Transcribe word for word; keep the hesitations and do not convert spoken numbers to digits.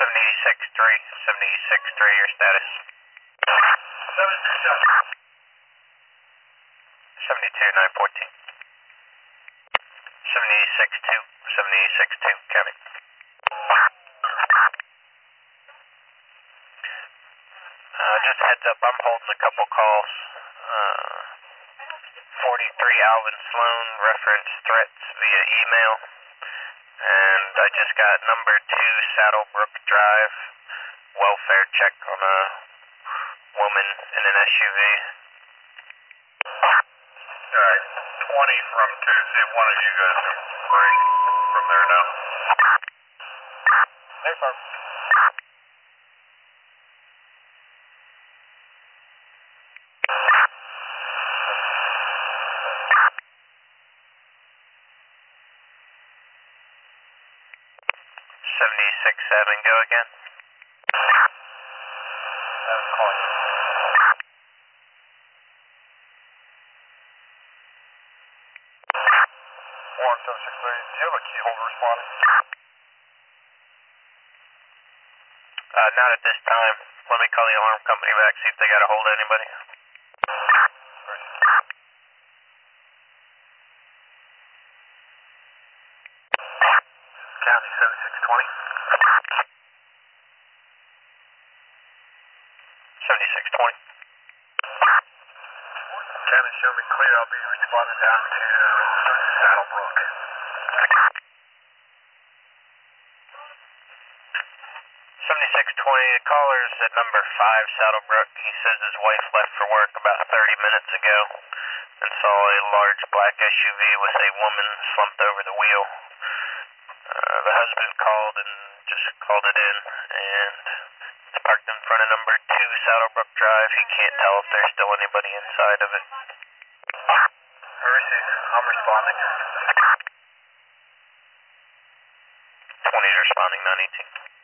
seventy-six three, seventy-six three, your status. seventy-two nine fourteen. seventy-six two, seventy-six two, counting. Uh, just heads up, I'm holding a couple calls. Uh, forty-three Alvin Sloan, reference threats via email. And I just got number two Saddlebrook Drive, welfare check on a woman in an S U V. Alright, twenty from Tuesday, one of you guys can break from there now. Hey, firm. seventy-six seven, go again. That's calling you. Warren seven six three, do you have a key holder responding? Uh, not at this time. Let me call the alarm company back, see if they got a hold of anybody. County seventy-six twenty. seventy-six twenty. County show me clear, I'll be responding down to Saddlebrook. seventy-six twenty, the caller's at number five Saddlebrook. He says his wife left for work about thirty minutes ago and saw a large black S U V with a woman slumped over the wheel. Uh, the husband called and just called it in, and it's parked in front of number two Saddlebrook Drive. He can't tell if there's still anybody inside of it. I received. I'm responding. twenty's responding, nine eighteen.